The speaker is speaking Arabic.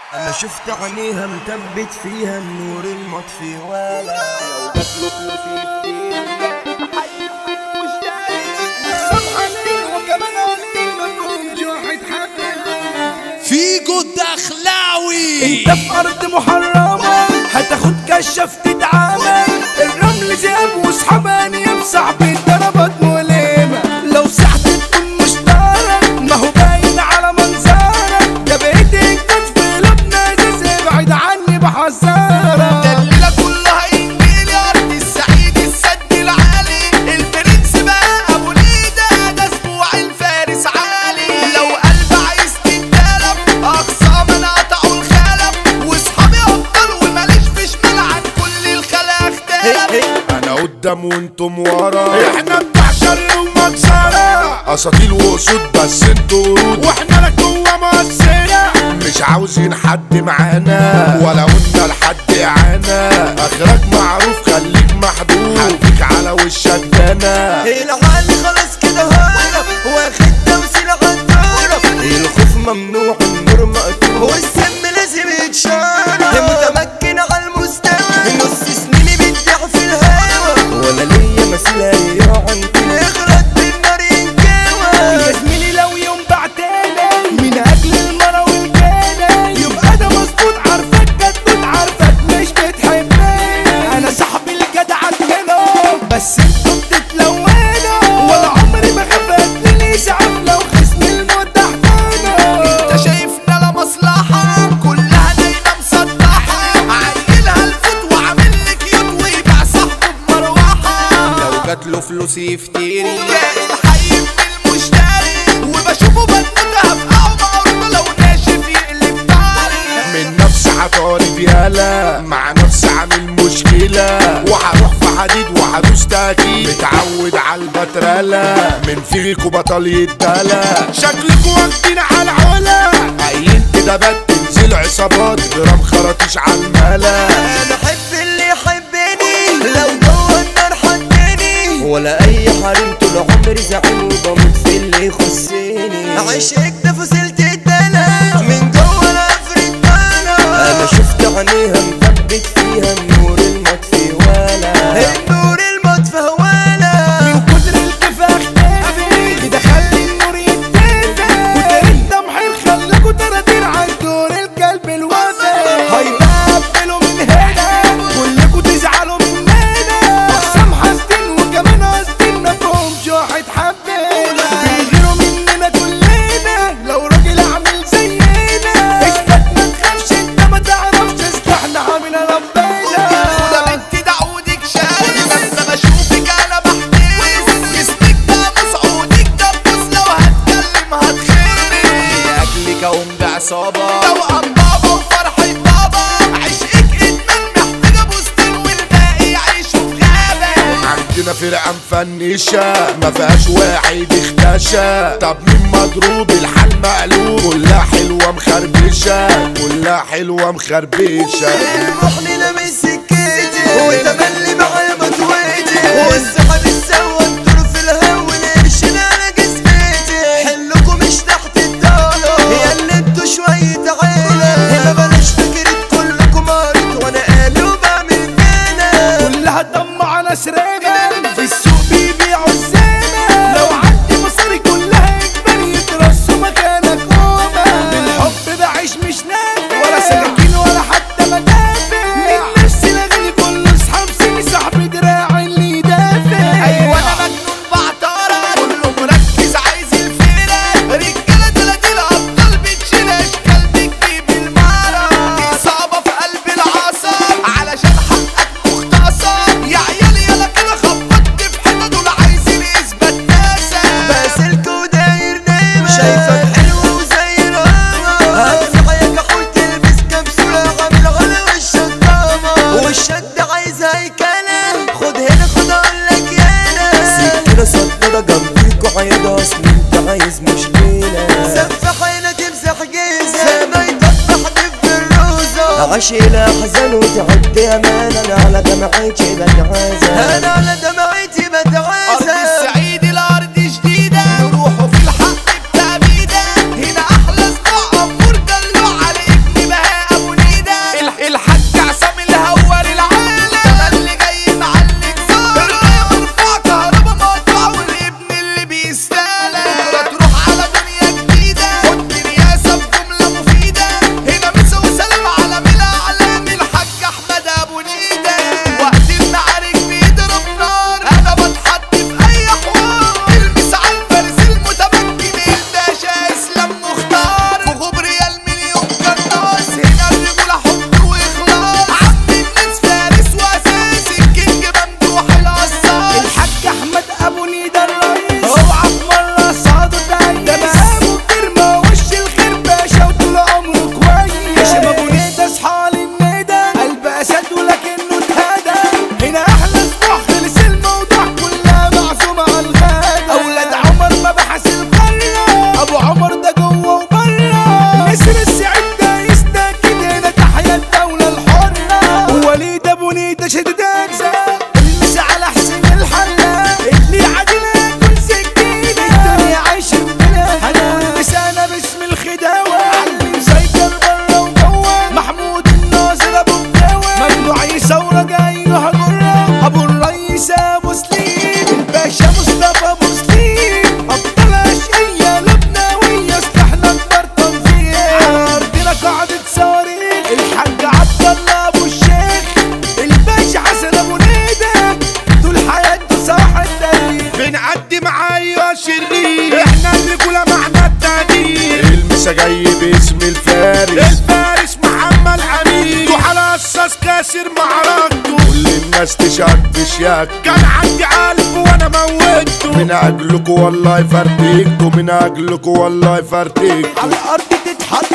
انا شفت عينيها مثبت فيها النور المطفي ولا لو جات له فلوس يفتيني مش سامحني وكمان قلبي مفهوم جوحة حبيبي فيجو الدخلاوي. انت في ارض محرمة هتاخد كشف تتعامل الرمل ذئب وسحباني بصعب الضربات مؤلمة لو سحت تكون مشترك ما هو باين على منظرك ده بايدك في لبنى زي ابعد عني بحذرك ده الليلة كلها انجيل يا ارض السعيد السد العالي البرنس بقى ابو ليدة ده اسبوع الفارس عالي لو قلب عايز تتكلم اقصى من قطعوا الخلف واصحابي ابطال وماليش في شمال عن كل الخلا اختلف. انا قدام وانتم ورا احنا بتاع شر ومكسرة اساطيل واسود بس انتوا ورود واحنا لك جوه مؤثرة مش عاوزين حد معانا ولا قلنا لحد اعانا اخرك معروف خليك محدود هديك على وشك دانا العالي خلاص كده هرب واخد توسيل عالدرب الخوف ممنوع النور مقطوع والسم لازم يتشرب متمكن على المستوى نص سنيني بتضيع في الهوا ولا ليا مثيل هيقع عنك اغرق بالنار ينكوى يا زميلي لو يوم بعتني من اجل المرة والجنة يبقى ده مظبوط عارفك جدود عارفك مش بتحبني انا صاحبي الجدع منهم بس انتوا بتتلونوا ولا عمري ما خفت لي اسعاف لو خصم الموت تحتنا انت شايفنا لا مصلحة كلها دايما مسطحة عيلها الفوت وعامل لك يوت ويبيع صاحبه بمروحة لو جات له فلوس يفتري كائن حي من المشتري وبشوفه بنوتها في قهوة لو ناشف يقلب طاري من نفس عطاري بيالا مع نفس عامل مشكلة وهروح في حديد وهدوس تأكيد متعود على البترالة من فيكوا بطل يتدلى شكلكوا واخدين على العلا عين كده بتنزل عصابات جرام خراطيش على الملا انا احب اللي يحبني لو جوه النار حطني ولا اي حريم طول عمري زعيم وبموت في اللي يخصني عشقك ده فصلت الدلع من جوه الافريق انا شفت عينيها مثبت فيها النور المطفي ولا النور المطفي ولا من كتر الكفاح اختفي كده خلي النور يتدفى وتاريخ تمحير خلاكوا تراتير عن دور الكلب الوفي هيقبلوا من هنا كلكوا تزعلوا مننا اقسام حاسدين وكمان قاصدين مفهوم جوحة حبينا بيغيروا مننا كلنا لو راجل عامل زينا اثبت ما تخافش انت ما تعرفش اصلحنا عامل ربنا وده بنت دعودك شاري لما بشوفك انا بحترس جسمك ده مسعودك ده بص لو هتكلم هتخرس اجلك اقوم بعصابة توأم بابا وفرحة بابا عشقك ادمان محتاجة بوستين والباقي يعيشوا في غابة عندنا فرقة مفنشة ما فيهاش واحد اختشى طب مين مضروب الحال مقلوب كلها حلوة مخربشة كلها حلوة مخربشة روحني لمس سكتي وتملي معايا مطويتي والسحب السوا انتوا في الهوا القرشين على جسمتي حلكوا مش تحت الدولة يا اللي انتوا شوية عيلة ما بلاش فكرة كلكم مريض وانا قالي وبعمل كده كلها طمع ناس ريبة في السوق بيبيعوا الزينة لو عندي مصاري كلها اجباري يترصوا مكانك هما بالحب بعيش مش نافع ولا سكاكين ولا حتى مدافع من نفسي الاغاني كله اصحاب سيبي صاحبي دراعي اللي يدافع ايوه انا مجنون بعطارة كله مركز عايز الفيلة رجالة 30 ابطال بتشيل اشكال بتجيب المارة دي اصابة في قلب العصا علشان حقك مختصر يا عيالي يلا كده خبطت في حتة دول عايزين اثبات ناسا باسلك وداير نايمة شايفك حلو وزي القمر هتفحيك اقول تلبس كبسولة عامل على وشك قمر والشد عايز هيكلة خد هنا خد اقولك يالا سكينة صدرة جنبيك وعيادة اصل انت عايز مشكلة سفح هنا تمسح جيزة ما يطفح في الروزة عاش الاحزان وتعد امان انا على دمعتي بتعازة انا على دمعتي ارض بتعازة السعيد الارض جديدة نروحوا في الحق بتأبيدة هنا احلى صباع امور دلوع على ابن بهاء باسم الفارس محمد امين على اساس كاسر معركته كل الناس تشهد بشياك كان عندي قلب وانا موتته من اجلكوا والله فرتكته من اجلكوا والله فرتكته على الارض تتحط